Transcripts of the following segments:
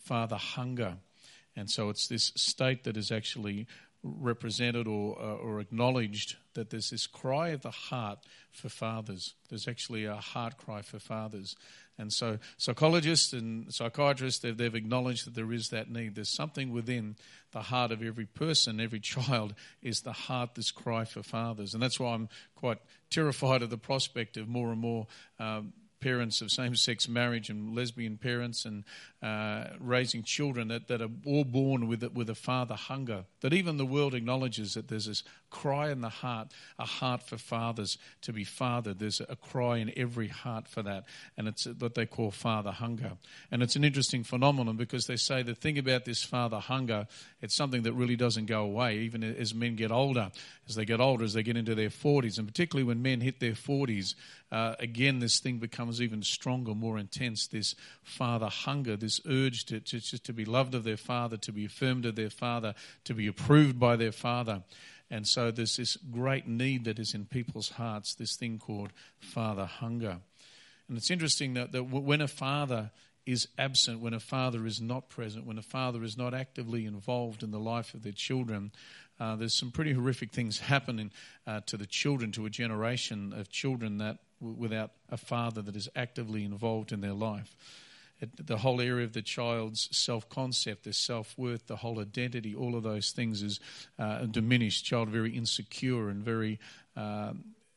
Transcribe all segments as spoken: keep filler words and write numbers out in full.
father hunger. And so it's this state that is actually represented or uh, or acknowledged, that there's this cry of the heart for fathers. There's actually a heart cry for fathers. And so psychologists and psychiatrists, they've, they've acknowledged that there is that need. There's something within the heart of every person, every child, is the heart, this cry for fathers. And that's why I'm quite terrified of the prospect of more and more um, parents of same-sex marriage and lesbian parents and uh, raising children that, that are all born with a, with a father hunger, that even the world acknowledges that there's this cry in the heart, a heart for fathers to be fathered. There's a cry in every heart for that, and it's what they call father hunger. And it's an interesting phenomenon because they say the thing about this father hunger, it's something that really doesn't go away, even as men get older. As they get older, as they get into their forties, and particularly when men hit their forties, uh, again, this thing becomes even stronger, more intense, this father hunger, this urge to, to, just to be loved of their father, to be affirmed of their father, to be approved by their father. And so there's this great need that is in people's hearts, this thing called father hunger. And it's interesting that, that when a father is absent, when a father is not present, when a father is not actively involved in the life of their children, uh, there's some pretty horrific things happening uh, to the children, to a generation of children that w- without a father that is actively involved in their life. It, the whole area of the child's self-concept, their self-worth, the whole identity, all of those things is uh, diminished. Child very insecure and very uh,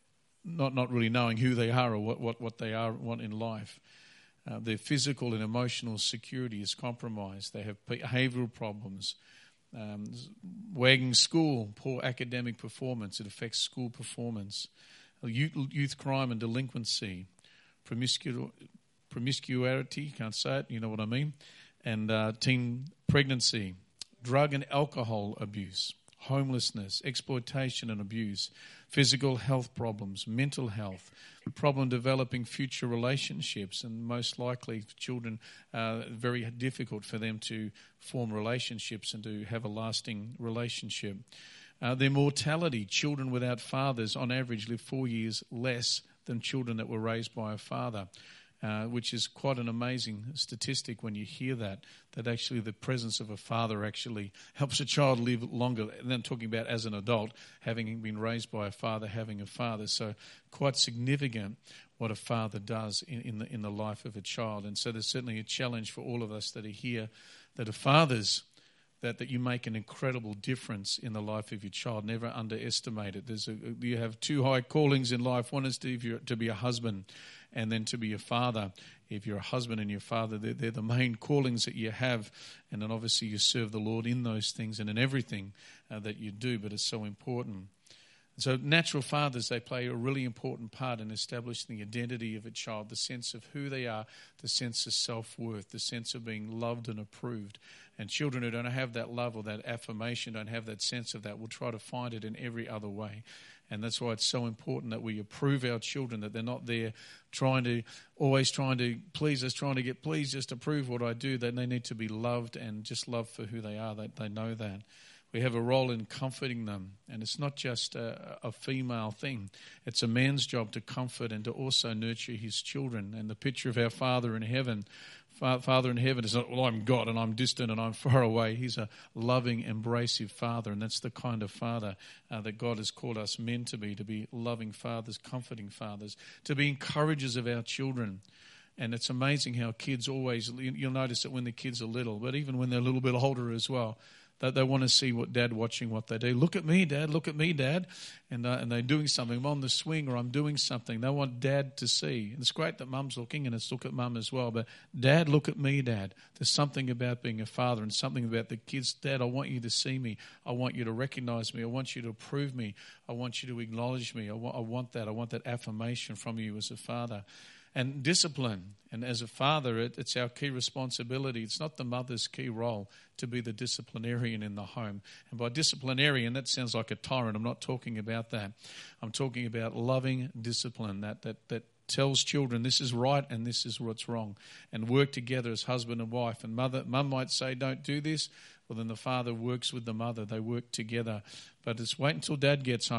not not really knowing who they are or what, what, what they are want in life. Uh, their physical and emotional security is compromised. They have behavioural problems. Um, wagging school, poor academic performance. It affects school performance. Youth, youth crime and delinquency. Promiscu- promiscuity, can't say it, you know what I mean. And uh, teen pregnancy. Drug and alcohol abuse. Homelessness, exploitation and abuse, physical health problems, mental health, problem developing future relationships, and most likely children, uh, very difficult for them to form relationships and to have a lasting relationship. Uh, their mortality, children without fathers on average live four years less than children that were raised by a father. Uh, which is quite an amazing statistic when you hear that, that actually the presence of a father actually helps a child live longer. And then talking about as an adult, having been raised by a father, having a father. So quite significant what a father does in, in, the, in the life of a child. And so there's certainly a challenge for all of us that are here, that are fathers, that, that you make an incredible difference in the life of your child. Never underestimate it. There's a, you have two high callings in life. One is to, if you're, to be a husband, and then to be a father. If you're a husband and you're a father, they're, they're the main callings that you have. And then obviously you serve the Lord in those things and in everything uh, that you do, but it's so important. So natural fathers, they play a really important part in establishing the identity of a child, the sense of who they are, the sense of self-worth, the sense of being loved and approved. And children who don't have that love or that affirmation, don't have that sense of that, will try to find it in every other way. And that's why it's so important that we approve our children, that they're not there trying to, always trying to please us, trying to get, please just approve what I do. That they need to be loved and just loved for who they are. They, they know that. We have a role in comforting them. And it's not just a, a female thing. It's a man's job to comfort and to also nurture his children. And the picture of our Father in heaven, Father in heaven is not, well, I'm God and I'm distant and I'm far away. He's a loving, embracive Father, and that's the kind of Father uh, that God has called us men to be, to be loving fathers, comforting fathers, to be encouragers of our children. And it's amazing how kids always, you'll notice that when the kids are little, but even when they're a little bit older as well, that they want to see what Dad watching what they do. Look at me, Dad. Look at me, Dad. And uh, and they're doing something. I'm on the swing or I'm doing something. They want Dad to see. And it's great that Mum's looking, and it's look at Mum as well. But Dad, look at me, Dad. There's something about being a father and something about the kids. Dad, I want you to see me. I want you to recognize me. I want you to approve me. I want you to acknowledge me. I want, I want that. I want that affirmation from you as a father. And discipline. And as a father, it, it's our key responsibility. It's not the mother's key role to be the disciplinarian in the home. And by disciplinarian, that sounds like a tyrant. I'm not talking about that. I'm talking about loving discipline that that that tells children this is right and this is what's wrong, and work together as husband and wife. And mother, mum might say, don't do this. Well, then the father works with the mother. They work together. But it's wait until Dad gets home.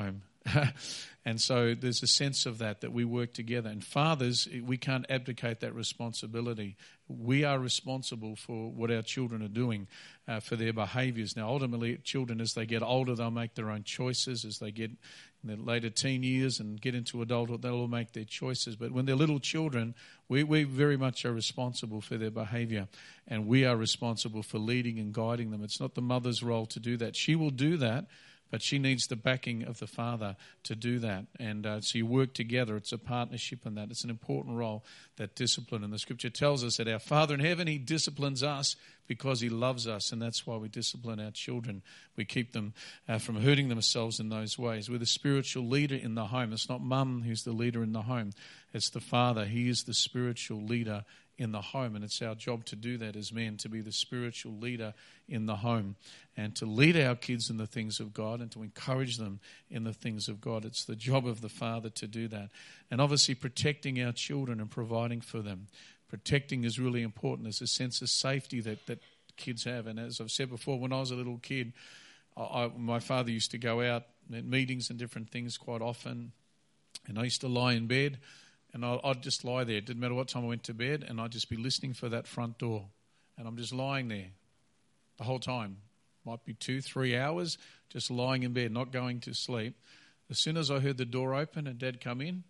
And so there's a sense of that, that we work together. And fathers, we can't abdicate that responsibility. We are responsible for what our children are doing, uh, for their behaviours. Now, ultimately, children, as they get older, they'll make their own choices. As they get in their later teen years and get into adulthood, they'll all make their choices. But when they're little children, we, we very much are responsible for their behaviour. And we are responsible for leading and guiding them. It's not the mother's role to do that. She will do that, but she needs the backing of the father to do that. And uh, so you work together. It's a partnership in that. It's an important role, that discipline. And the scripture tells us that our Father in heaven, he disciplines us because he loves us. And that's why we discipline our children. We keep them uh, from hurting themselves in those ways. We're the spiritual leader in the home. It's not mum who's the leader in the home. It's the father. He is the spiritual leader in the home, and it's our job to do that as men, to be the spiritual leader in the home and to lead our kids in the things of God and to encourage them in the things of God. It's the job of the father to do that. And obviously protecting our children and providing for them. Protecting is really important. There's a sense of safety that, that kids have. And as I've said before, when I was a little kid, I, I, my father used to go out at meetings and different things quite often, and I used to lie in bed. And I'd just lie there. It didn't matter what time I went to bed, and I'd just be listening for that front door. And I'm just lying there the whole time. Might be two, three hours, just lying in bed, not going to sleep. As soon as I heard the door open and Dad come in,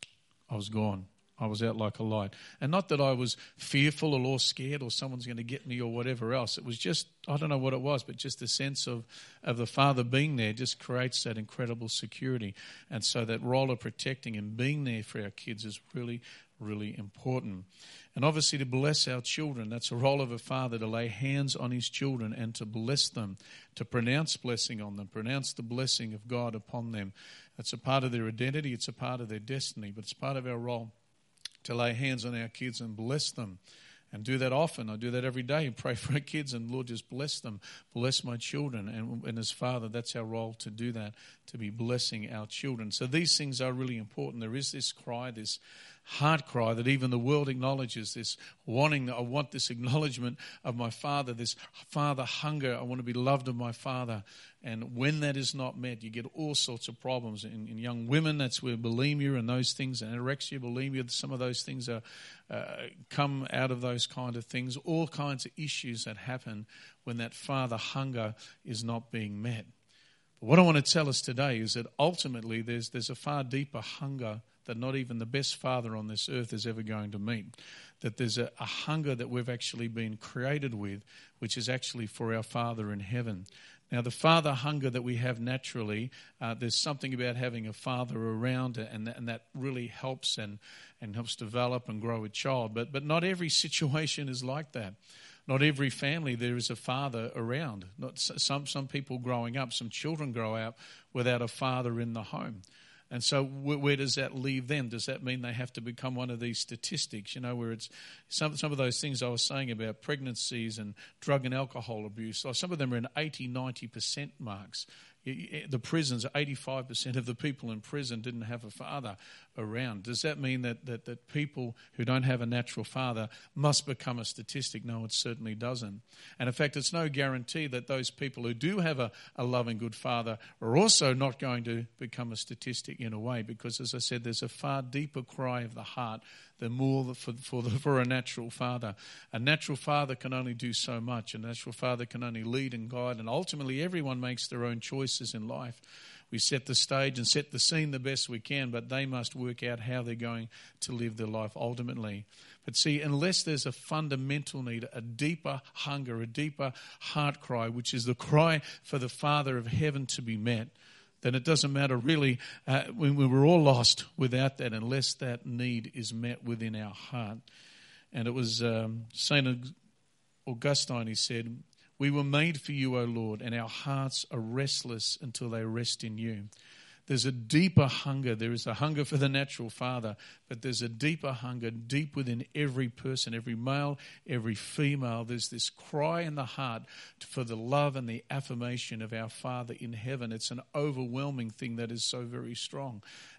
I was gone. I was out like a light. And not that I was fearful or scared or someone's going to get me or whatever else. It was just, I don't know what it was, but just the sense of, of the father being there just creates that incredible security. And so that role of protecting and being there for our kids is really, really important. And obviously to bless our children, that's a role of a father, to lay hands on his children and to bless them, to pronounce blessing on them, pronounce the blessing of God upon them. That's a part of their identity, it's a part of their destiny, but it's part of our role to lay hands on our kids and bless them. And do that often. I do that every day. Pray for our kids and Lord, just bless them. Bless my children. And, and as Father, that's our role to do that, to be blessing our children. So these things are really important. There is this cry, this heart cry that even the world acknowledges, this wanting, I want this acknowledgement of my Father, this Father hunger. I want to be loved of my Father. And when that is not met, you get all sorts of problems. In, in young women, that's where bulimia and those things, and anorexia, bulimia, some of those things are uh, come out of those kind of things. All kinds of issues that happen when that Father hunger is not being met. But what I want to tell us today is that ultimately there's there's a far deeper hunger that not even the best father on this earth is ever going to meet. That there's a, a hunger that we've actually been created with, which is actually for our Father in heaven. Now, the father hunger that we have naturally, uh, there's something about having a father around, and that, and that really helps and, and helps develop and grow a child. But but not every situation is like that. Not every family there is a father around. Not some some people growing up, some children grow up without a father in the home. And so where does that leave them? Does that mean they have to become one of these statistics, you know, where it's some some of those things I was saying about pregnancies and drug and alcohol abuse, some of them are in eighty, ninety percent marks. The prisons, eighty-five percent of the people in prison didn't have a father around. Does that mean that, that, that people who don't have a natural father must become a statistic? No, it certainly doesn't. And in fact, it's no guarantee that those people who do have a, a loving good father are also not going to become a statistic in a way, because as I said, there's a far deeper cry of the heart than more for, for, the, for a natural father. A natural father can only do so much. A natural father can only lead and guide, and ultimately everyone makes their own choices in life. We set the stage and set the scene the best we can, but they must work out how they're going to live their life ultimately. But see, unless there's a fundamental need, a deeper hunger, a deeper heart cry, which is the cry for the Father of heaven to be met, then it doesn't matter really uh, when we were all lost without that, unless that need is met within our heart. And it was um, Saint Augustine, he said, "We were made for you, O Lord, and our hearts are restless until they rest in you." There's a deeper hunger. There is a hunger for the natural father, but there's a deeper hunger deep within every person, every male, every female. There's this cry in the heart for the love and the affirmation of our Father in heaven. It's an overwhelming thing that is so very strong.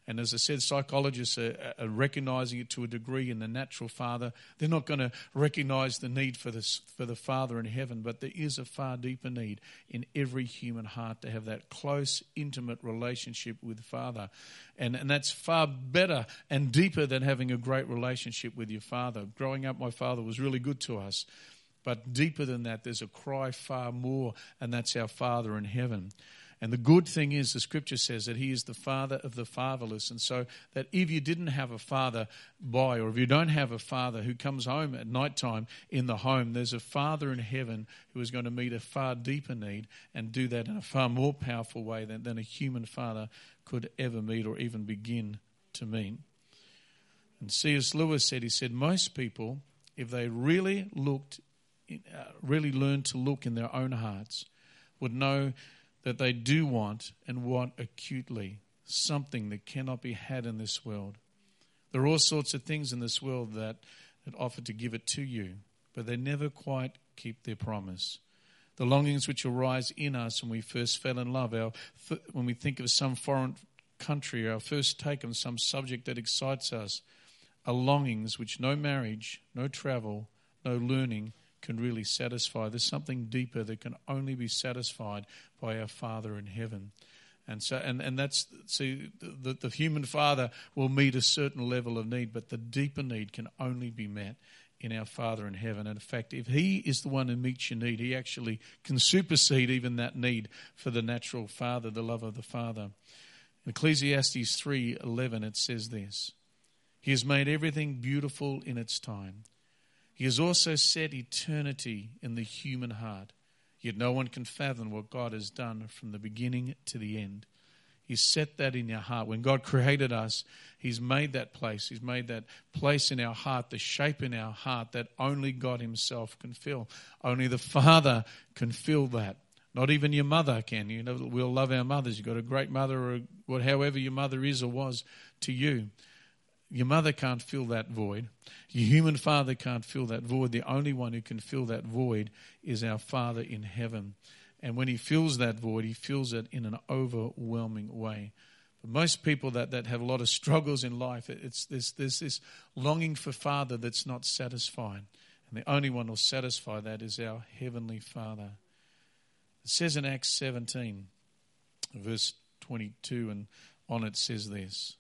And as I said, psychologists are, are recognizing it to a degree in the natural father. They're not going to recognize the need for this for the Father in heaven, but there is a far deeper need in every human heart to have that close, intimate relationship with the Father. And, and that's far better and deeper than having a great relationship with your father. Growing up, my father was really good to us. But deeper than that, there's a cry far more, and that's our Father in heaven. And the good thing is, the Scripture says that He is the Father of the fatherless. And so that if you didn't have a father by, or if you don't have a father who comes home at night time in the home, there's a Father in heaven who is going to meet a far deeper need and do that in a far more powerful way than, than a human father could ever meet or even begin to meet. And C S Lewis said, he said, most people, if they really looked Uh, really learn to look in their own hearts, would know that they do want and want acutely something that cannot be had in this world. There are all sorts of things in this world that, that offer to give it to you, but they never quite keep their promise. The longings which arise in us when we first fell in love, our, when we think of some foreign country, our first take on some subject that excites us, are longings which no marriage, no travel, no learning can really satisfy. There's something deeper that can only be satisfied by our Father in heaven. And so, and, and that's, see, the, the human father will meet a certain level of need, but the deeper need can only be met in our Father in heaven. And in fact, if He is the one who meets your need, He actually can supersede even that need for the natural father, the love of the Father. In Ecclesiastes three eleven, it says this: He has made everything beautiful in its time. He has also set eternity in the human heart, yet no one can fathom what God has done from the beginning to the end. He's set that in your heart. When God created us, He's made that place. He's made that place in our heart, the shape in our heart that only God Himself can fill. Only the Father can fill that. Not even your mother can. You know, we'll love our mothers. You've got a great mother, or what, however your mother is or was to you. Your mother can't fill that void. Your human father can't fill that void. The only one who can fill that void is our Father in heaven. And when He fills that void, He fills it in an overwhelming way. But most people that, that have a lot of struggles in life, it's this, there's this longing for Father that's not satisfied. And the only one who will satisfy that is our Heavenly Father. It says in Acts seventeen, verse twenty-two, and on it says this: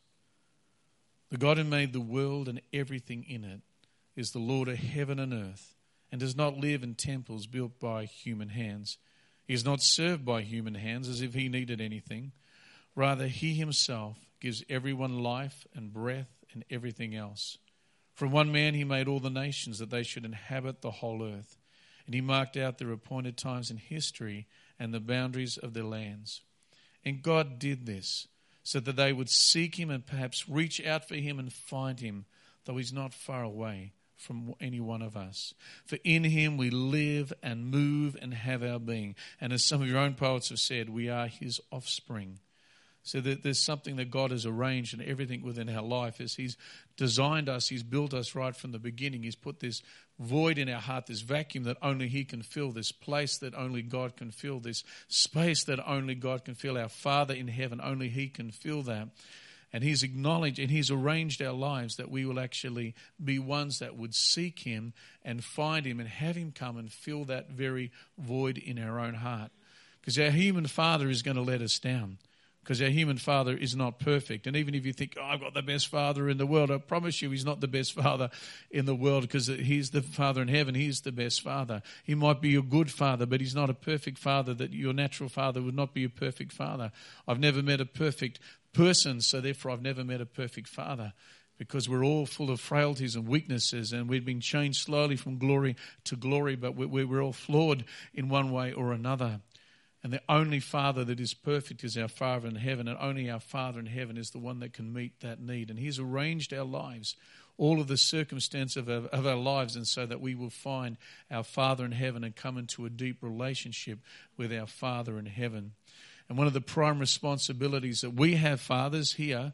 The God who made the world and everything in it is the Lord of heaven and earth, and does not live in temples built by human hands. He is not served by human hands as if He needed anything. Rather, He Himself gives everyone life and breath and everything else. From one man He made all the nations that they should inhabit the whole earth. And He marked out their appointed times in history and the boundaries of their lands. And God did this so that they would seek Him and perhaps reach out for Him and find Him, though He's not far away from any one of us. For in Him we live and move and have our being. And as some of your own poets have said, we are His offspring. So that there's something that God has arranged in everything within our life. As He's designed us, He's built us right from the beginning. He's put this void in our heart, this vacuum that only He can fill, this place that only God can fill, this space that only God can fill. Our Father in heaven, only He can fill that. And He's acknowledged and He's arranged our lives that we will actually be ones that would seek Him and find Him and have Him come and fill that very void in our own heart. Because our human father is going to let us down. Because our human father is not perfect. And even if you think, oh, I've got the best father in the world, I promise you He's not the best father in the world, because He's the Father in heaven. He's the best father. He might be a good father, but He's not a perfect father, that your natural father would not be a perfect father. I've never met a perfect person, so therefore I've never met a perfect father, because we're all full of frailties and weaknesses, and we've been changed slowly from glory to glory, but we're all flawed in one way or another. And the only Father that is perfect is our Father in heaven, and only our Father in heaven is the one that can meet that need. And He's arranged our lives, all of the circumstance of our, of our lives, and so that we will find our Father in heaven and come into a deep relationship with our Father in heaven. And one of the prime responsibilities that we have, fathers, here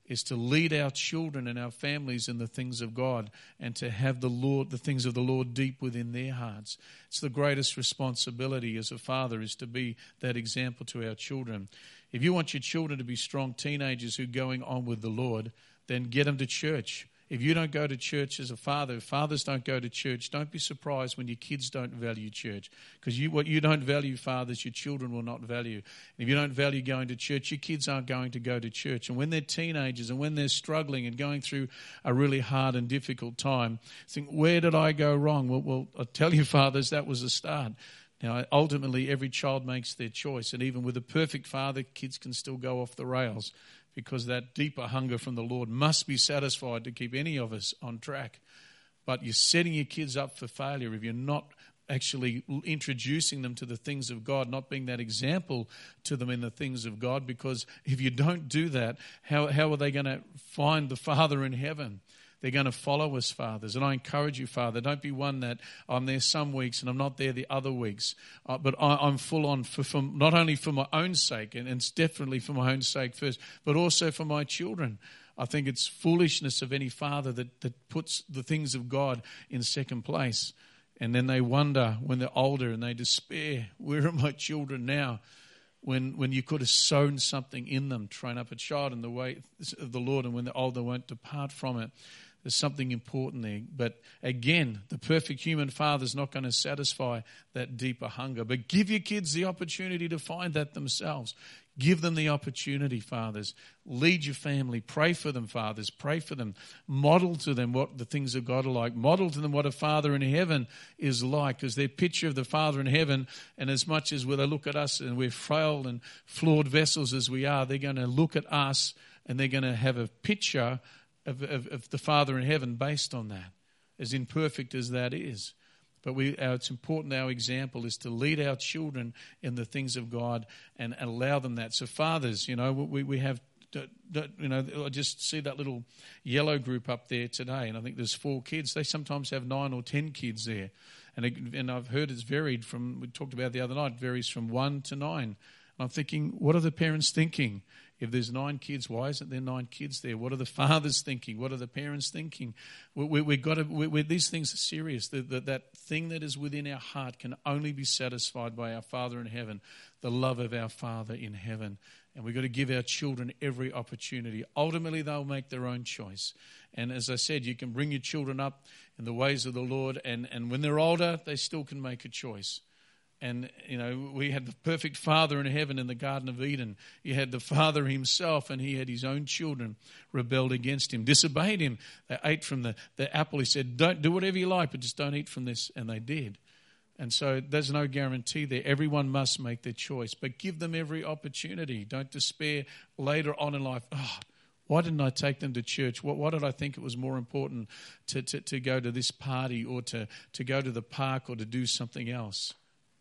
is to lead our children and our families in the things of God and to have the Lord, the things of the Lord deep within their hearts. It's the greatest responsibility as a father, is to be that example to our children. If you want your children to be strong teenagers who are going on with the Lord, then get them to church. If you don't go to church as a father, if fathers don't go to church, don't be surprised when your kids don't value church. Because you, what you don't value, fathers, your children will not value. And if you don't value going to church, your kids aren't going to go to church. And when they're teenagers and when they're struggling and going through a really hard and difficult time, think, where did I go wrong? Well, well I'll tell you, fathers, that was the start. Now, ultimately, every child makes their choice. And even with a perfect father, kids can still go off the rails, because that deeper hunger from the Lord must be satisfied to keep any of us on track. But you're setting your kids up for failure if you're not actually introducing them to the things of God, not being that example to them in the things of God. Because if you don't do that, how, how are they going to find the Father in heaven? They're going to follow us, fathers. And I encourage you, Father, don't be one that I'm there some weeks and I'm not there the other weeks. Uh, but I, I'm full on, for, for, not only for my own sake, and, and it's definitely for my own sake first, but also for my children. I think it's foolishness of any father that, that puts the things of God in second place. And then they wonder when they're older and they despair, where are my children now? When when you could have sown something in them, train up a child in the way of the Lord, and when they're older, won't depart from it. There's something important there. But again, the perfect human father is not going to satisfy that deeper hunger. But give your kids the opportunity to find that themselves. Give them the opportunity, fathers. Lead your family. Pray for them, fathers. Pray for them. Model to them what the things of God are like. Model to them what a Father in heaven is like, because their picture of the Father in heaven, and as much as when they look at us and we're frail and flawed vessels as we are, they're going to look at us and they're going to have a picture Of, of, of the Father in heaven based on that, as imperfect as that is. But we, our, it's important our example is to lead our children in the things of God and, and allow them that. So fathers, you know, we, we have, you know, I just see that little yellow group up there today, and I think there's four kids. They sometimes have nine or ten kids there. And, it, and I've heard it's varied from, we talked about the other night, varies from one to nine. And I'm thinking, what are the parents thinking? If there's nine kids, why isn't there nine kids there? What are the fathers thinking? What are the parents thinking? We, we, we got to. We, we, these things are serious. The, the, that thing that is within our heart can only be satisfied by our Father in heaven, the love of our Father in heaven. And we've got to give our children every opportunity. Ultimately, they'll make their own choice. And as I said, you can bring your children up in the ways of the Lord, and, and when they're older, they still can make a choice. And, you know, we had the perfect Father in heaven in the Garden of Eden. You had the Father himself, and he had his own children rebelled against him, disobeyed him. They ate from the, the apple. He said, don't do whatever you like, but just don't eat from this. And they did. And so there's no guarantee there. Everyone must make their choice, but give them every opportunity. Don't despair later on in life. Oh, why didn't I take them to church? Why, why did I think it was more important to, to, to go to this party or to, to go to the park or to do something else?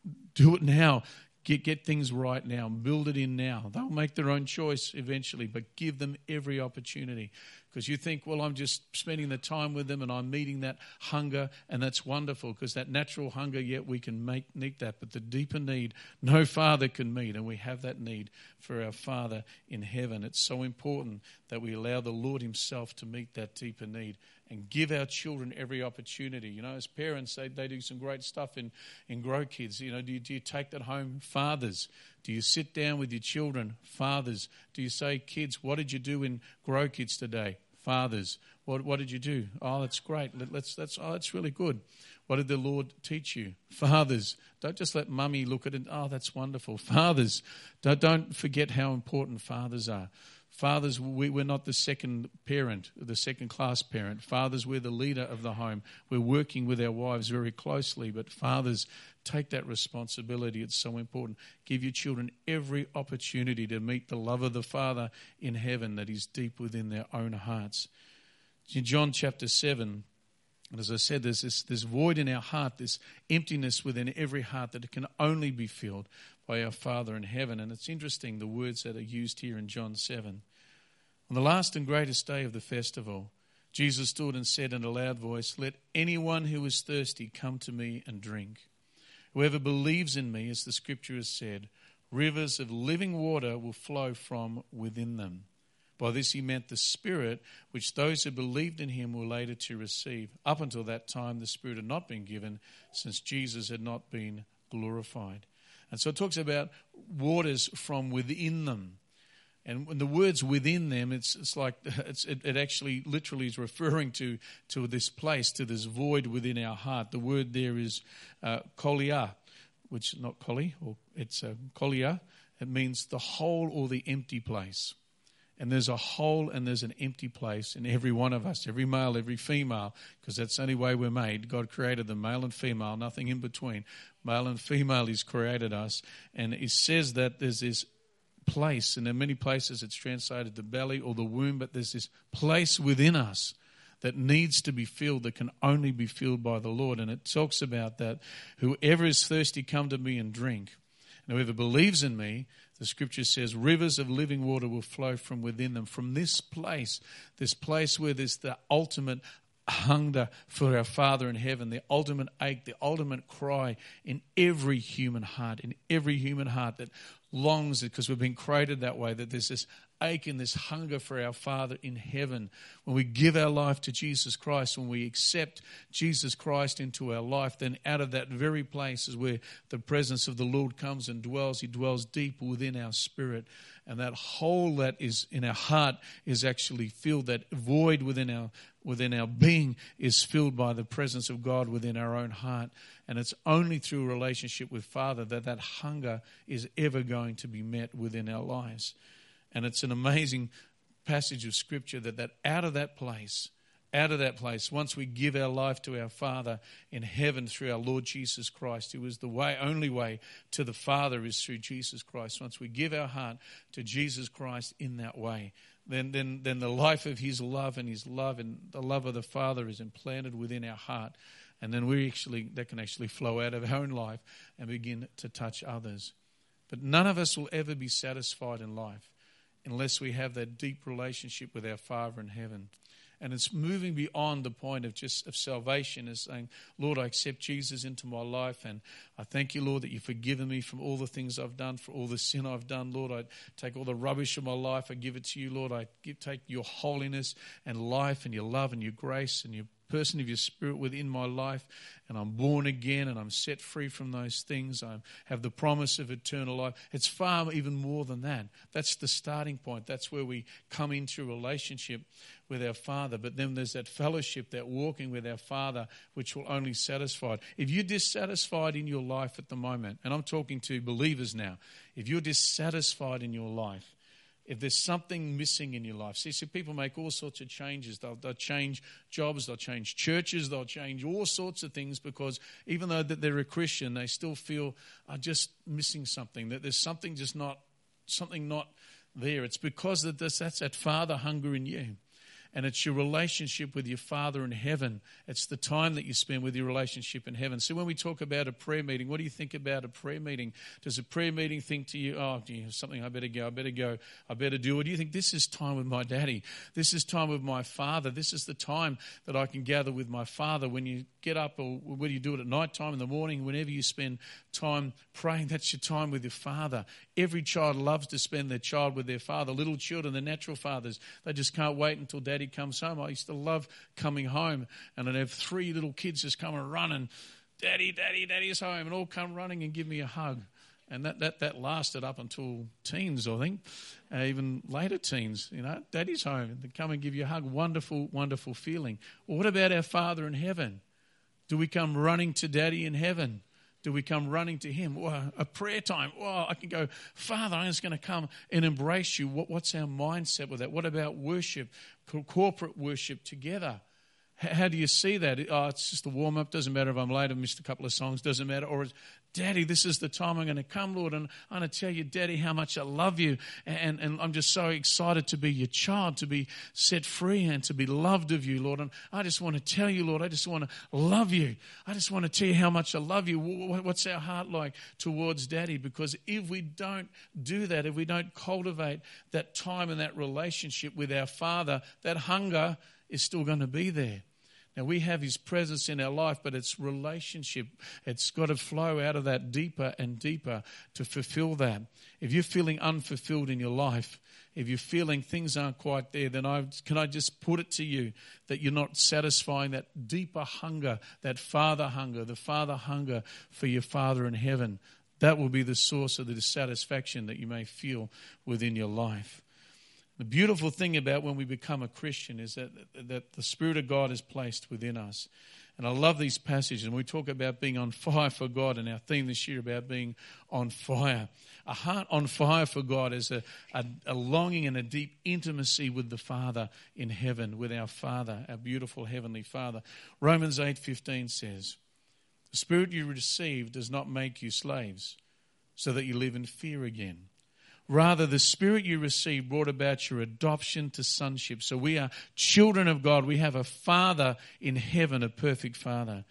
Do it now. Get get things right now. Build it in now. They'll make their own choice eventually, but give them every opportunity. Because you think, well, I'm just spending the time with them and I'm meeting that hunger, and that's wonderful, because that natural hunger, yet we can make meet that. But the deeper need, no father can meet, and we have that need for our Father in heaven. It's so important that we allow the Lord himself to meet that deeper need and give our children every opportunity. You know, as parents, they, they do some great stuff in, in Grow Kids. You know, do you, do you take that home? Fathers, do you sit down with your children? Fathers, do you say, kids, what did you do in Grow Kids today? Fathers, what what did you do? Oh, that's great. Let, let's that's oh, that's really good. What did the Lord teach you? Fathers, don't just let mummy look at it. Oh, that's wonderful. Fathers, don't, don't forget how important fathers are. Fathers, we, we're not the second parent, the second class parent. Fathers, we're the leader of the home. We're working with our wives very closely, but fathers, take that responsibility. It's so important. Give your children every opportunity to meet the love of the Father in heaven that is deep within their own hearts. In John chapter seven, and as I said, there's this, this void in our heart, this emptiness within every heart that it can only be filled by our Father in heaven. And it's interesting, the words that are used here in John seven. On the last and greatest day of the festival, Jesus stood and said in a loud voice, "Let anyone who is thirsty come to me and drink. Whoever believes in me, as the scripture has said, rivers of living water will flow from within them." By this he meant the Spirit, which those who believed in him were later to receive. Up until that time, the Spirit had not been given, since Jesus had not been glorified. And so it talks about waters from within them. And when the word's within them, it's it's like it's, it, it actually literally is referring to, to this place, to this void within our heart. The word there is uh, kolia, which is not koli, or it's uh, kolia. It means the hole or the empty place. And there's a hole and there's an empty place in every one of us, every male, every female, because that's the only way we're made. God created them, male and female, nothing in between. Male and female, he's created us. And it says that there's this place, and in many places it's translated the belly or the womb, but there's this place within us that needs to be filled, that can only be filled by the Lord. And it talks about that whoever is thirsty, come to me and drink. And whoever believes in me, the scripture says, rivers of living water will flow from within them. From this place, this place where there's the ultimate hunger for our Father in heaven, the ultimate ache, the ultimate cry in every human heart, in every human heart that longs, because we've been created that way, that there's this ache and this hunger for our Father in heaven. When we give our life to Jesus Christ, when we accept Jesus Christ into our life, then out of that very place is where the presence of the Lord comes and dwells. He dwells deep within our spirit. And that hole that is in our heart is actually filled. That void within our within our being is filled by the presence of God within our own heart. And it's only through a relationship with Father that that hunger is ever going to be met within our lives. And it's an amazing passage of Scripture that, that out of that place, out of that place, once we give our life to our Father in heaven through our Lord Jesus Christ, who is the way, only way to the Father is through Jesus Christ. Once we give our heart to Jesus Christ in that way, then, then, then the life of his love and his love and the love of the Father is implanted within our heart. And then we actually, that can actually flow out of our own life and begin to touch others. But none of us will ever be satisfied in life unless we have that deep relationship with our Father in heaven. And it's moving beyond the point of just of salvation, is saying, Lord, I accept Jesus into my life, and I thank you, Lord, that you've forgiven me from all the things I've done, for all the sin I've done. Lord, I take all the rubbish of my life, I give it to you, Lord. I give, take your holiness and life and your love and your grace and your person of your Spirit within my life, and I'm born again and I'm set free from those things. I have the promise of eternal life. It's far even more than that. That's the starting point. That's where we come into a relationship with our Father. But then there's that fellowship, that walking with our Father, which will only satisfy. If you're dissatisfied in your life at the moment, and I'm talking to believers now, if you're dissatisfied in your life, if there's something missing in your life. See, so people make all sorts of changes. They'll, they'll change jobs, they'll change churches, they'll change all sorts of things, because even though that they're a Christian, they still feel are just missing something, that there's something just not, something not there. It's because of this, that's that Father hunger in you. And it's your relationship with your Father in heaven. It's the time that you spend with your relationship in heaven. So when we talk about a prayer meeting, what do you think about a prayer meeting? Does a prayer meeting think to you, oh, do you have something, I better go, I better go, I better do? Or do you think this is time with my daddy? This is time with my Father. This is the time that I can gather with my Father. When you get up, or whether you do it at night time, in the morning, whenever you spend time praying, that's your time with your Father. Every child loves to spend their child with their father. Little children, the natural fathers, they just can't wait until daddy comes home. I used to love coming home, and I'd have three little kids just come and run and, daddy, daddy, daddy's home, and all come running and give me a hug. And that, that, that lasted up until teens, I think, uh, even later teens, you know, daddy's home, and they come and give you a hug. Wonderful, wonderful feeling. Well, what about our Father in heaven? Do we come running to daddy in heaven? Do we come running to him? Well, a prayer time. Well, I can go, Father, I'm just going to come and embrace you. What, what's our mindset with that? What about worship, co- corporate worship together? H- how do you see that? Oh, it's just a warm-up. Doesn't matter if I'm late, I've missed a couple of songs. Doesn't matter. Or it's, Daddy, this is the time I'm going to come, Lord, and I'm going to tell you, Daddy, how much I love you. And, and I'm just so excited to be your child, to be set free and to be loved of you, Lord. And I just want to tell you, Lord, I just want to love you. I just want to tell you how much I love you. What's our heart like towards Daddy? Because if we don't do that, if we don't cultivate that time and that relationship with our Father, that hunger is still going to be there. Now, we have his presence in our life, but it's relationship. It's got to flow out of that deeper and deeper to fulfill that. If you're feeling unfulfilled in your life, if you're feeling things aren't quite there, then I can I just put it to you that you're not satisfying that deeper hunger, that Father hunger, the Father hunger for your Father in heaven. That will be the source of the dissatisfaction that you may feel within your life. The beautiful thing about when we become a Christian is that, that the Spirit of God is placed within us. And I love these passages. And we talk about being on fire for God, and our theme this year about being on fire. A heart on fire for God is a, a, a longing and a deep intimacy with the Father in heaven, with our Father, our beautiful Heavenly Father. Romans eight fifteen says, the Spirit you receive does not make you slaves, so that you live in fear again. Rather, the Spirit you received brought about your adoption to sonship. So we are children of God. We have a Father in heaven, a perfect Father.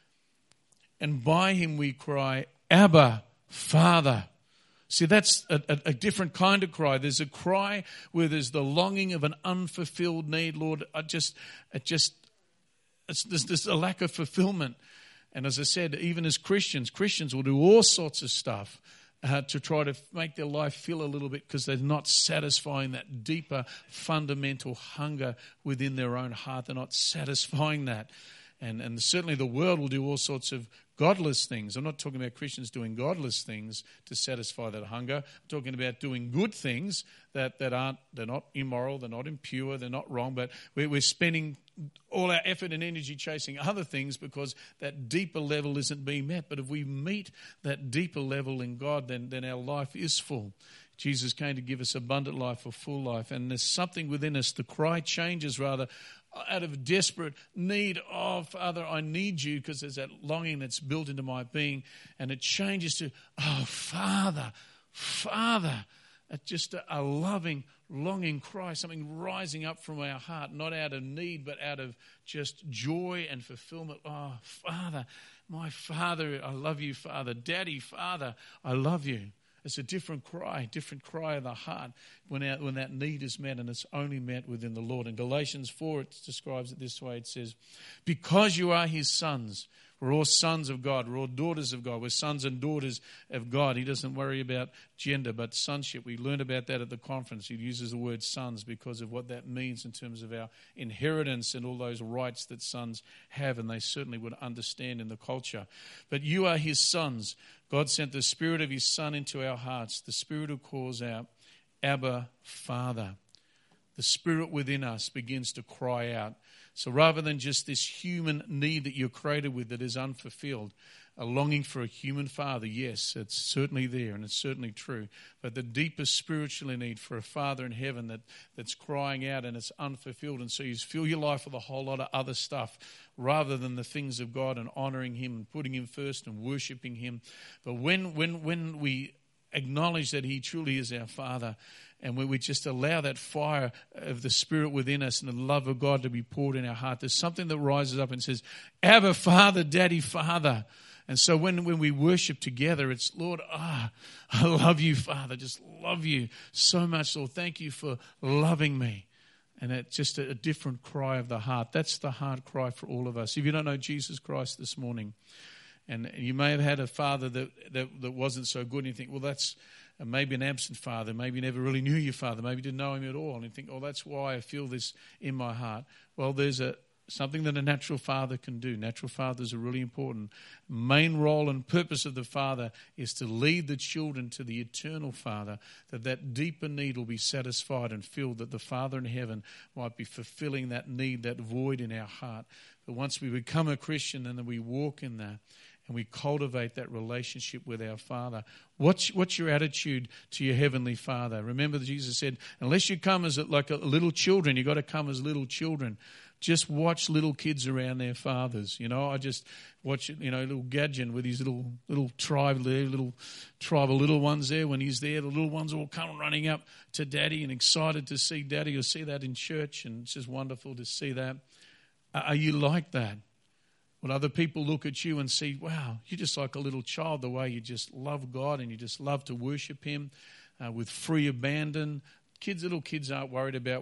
And by him we cry, Abba, Father. See, that's a, a, a different kind of cry. There's a cry where there's the longing of an unfulfilled need. Lord, I just, it just, it's, there's, there's a lack of fulfillment. And as I said, even as Christians, Christians will do all sorts of stuff Uh, to try to make their life feel a little bit because they're not satisfying that deeper fundamental hunger within their own heart. They're not satisfying that. And, and certainly the world will do all sorts of godless things. I'm not talking about Christians doing godless things to satisfy that hunger. I'm talking about doing good things that, that aren't, they're not immoral, they're not impure, they're not wrong, but we're, we're spending all our effort and energy chasing other things because that deeper level isn't being met. But if we meet that deeper level in God, then, then our life is full. Jesus came to give us abundant life, a full life. And there's something within us, the cry changes rather out of desperate need. Oh, Father, I need you, because there's that longing that's built into my being. And it changes to, oh, Father, Father. It's just a, a loving, longing cry, something rising up from our heart, not out of need, but out of just joy and fulfillment. Oh, Father, my Father, I love you, Father. Daddy, Father, I love you. It's a different cry, different cry of the heart when, our, when that need is met, and it's only met within the Lord. In Galatians four, it describes it this way. It says, because you are his sons, we're all sons of God, we're all daughters of God, we're sons and daughters of God. He doesn't worry about gender, but sonship. We learned about that at the conference. He uses the word sons because of what that means in terms of our inheritance and all those rights that sons have, and they certainly would understand in the culture. But you are his sons. God sent the Spirit of his Son into our hearts, the Spirit who calls out, Abba, Father. The Spirit within us begins to cry out. So rather than just this human need that you're created with that is unfulfilled, a longing for a human father, yes, it's certainly there and it's certainly true. But the deepest spiritual need for a Father in heaven that, that's crying out and it's unfulfilled. And so you fill your life with a whole lot of other stuff rather than the things of God and honouring him and putting him first and worshipping him. But when when when we acknowledge that he truly is our Father, and when we just allow that fire of the Spirit within us and the love of God to be poured in our heart, there's something that rises up and says, Abba, Father, Daddy, Father. And so when, when we worship together, it's, Lord, ah, I love you, Father. Just love you so much, Lord. Thank you for loving me. And it's just a, a different cry of the heart. That's the heart cry for all of us. If you don't know Jesus Christ this morning, and you may have had a father that, that, that wasn't so good, and you think, well, that's maybe an absent father. Maybe you never really knew your father. Maybe you didn't know him at all. And you think, oh, that's why I feel this in my heart. Well, there's a something that a natural father can do. Natural fathers are really important. Main role and purpose of the father is to lead the children to the eternal Father, that that deeper need will be satisfied and filled, that the Father in heaven might be fulfilling that need, that void in our heart. But once we become a Christian and then we walk in that, and we cultivate that relationship with our Father. What's, what's your attitude to your Heavenly Father? Remember that Jesus said, unless you come as a, like a little children, you've got to come as little children. Just watch little kids around their fathers. You know, I just watch, you know, little Gadget with his little little tribe there, little tribe of little ones there. When he's there, the little ones all come running up to Daddy and excited to see Daddy. You'll see that in church, and it's just wonderful to see that. Are you like that? When other people look at you and see, wow, you're just like a little child, the way you just love God and you just love to worship him uh, with free abandon. Kids, little kids aren't worried about what,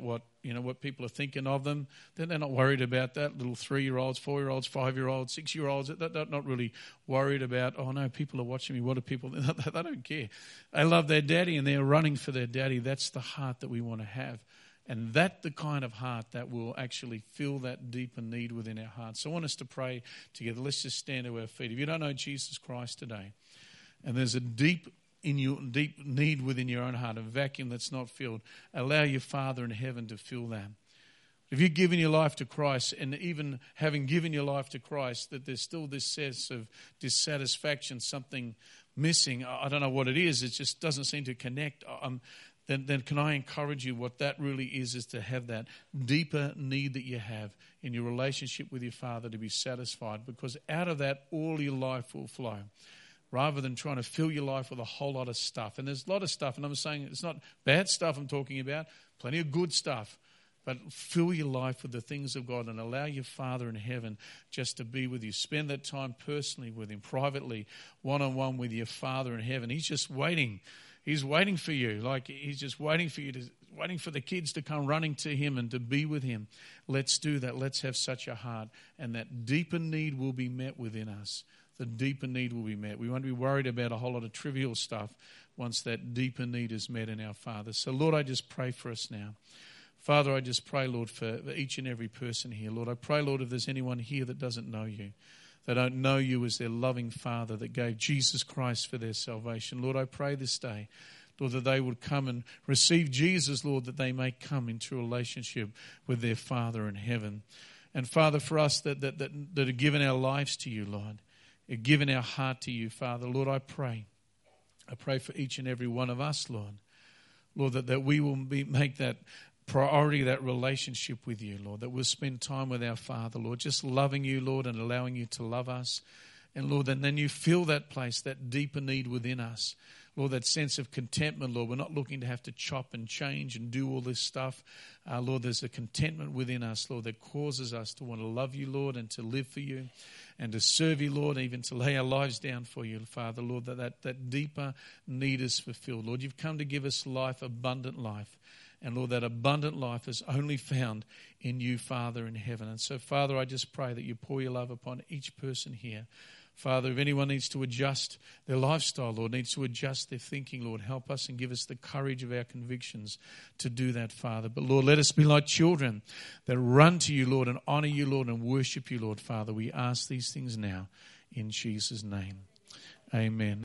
you know, what people are thinking of them. Then they're not worried about that. Little three-year-olds, four-year-olds, five-year-olds, six-year-olds, they're not really worried about, oh, no, people are watching me. What are people? They don't care. They love their daddy and they're running for their daddy. That's the heart that we want to have. And that's the kind of heart that will actually fill that deeper need within our hearts. So I want us to pray together. Let's just stand to our feet. If you don't know Jesus Christ today, and there's a deep in your deep need within your own heart, a vacuum that's not filled, allow your Father in heaven to fill that. If you've given your life to Christ, and even having given your life to Christ, that there's still this sense of dissatisfaction, something missing, I don't know what it is, it just doesn't seem to connect, um, then, then can I encourage you, what that really is, is to have that deeper need that you have in your relationship with your Father to be satisfied, because out of that all your life will flow. Rather than trying to fill your life with a whole lot of stuff. And there's a lot of stuff, and I'm saying it's not bad stuff I'm talking about, plenty of good stuff. But fill your life with the things of God and allow your Father in heaven just to be with you. Spend that time personally with him, privately, one-on-one with your Father in heaven. He's just waiting. He's waiting for you. Like he's just waiting for you, to, waiting for the kids to come running to him and to be with him. Let's do that. Let's have such a heart. And that deeper need will be met within us. The deeper need will be met. We won't be worried about a whole lot of trivial stuff once that deeper need is met in our Father. So, Lord, I just pray for us now. Father, I just pray, Lord, for each and every person here. Lord, I pray, Lord, if there's anyone here that doesn't know you, they don't know you as their loving Father that gave Jesus Christ for their salvation. Lord, I pray this day, Lord, that they would come and receive Jesus, Lord, that they may come into a relationship with their Father in heaven. And, Father, for us that, that, that, that have given our lives to you, Lord, given our heart to you, Father. Lord, I pray. I pray for each and every one of us, Lord. Lord, that, that we will be, make that priority, that relationship with you, Lord, that we'll spend time with our Father, Lord, just loving you, Lord, and allowing you to love us. And, Lord, and then you fill that place, that deeper need within us. Lord, that sense of contentment, Lord. We're not looking to have to chop and change and do all this stuff. Uh, Lord, there's a contentment within us, Lord, that causes us to want to love you, Lord, and to live for you and to serve you, Lord, even to lay our lives down for you, Father, Lord, that, that, that deeper need is fulfilled. Lord, you've come to give us life, abundant life. And, Lord, that abundant life is only found in you, Father, in heaven. And so, Father, I just pray that you pour your love upon each person here. Father, if anyone needs to adjust their lifestyle, Lord, needs to adjust their thinking, Lord, help us and give us the courage of our convictions to do that, Father. But, Lord, let us be like children that run to you, Lord, and honor you, Lord, and worship you, Lord, Father. We ask these things now in Jesus' name. Amen.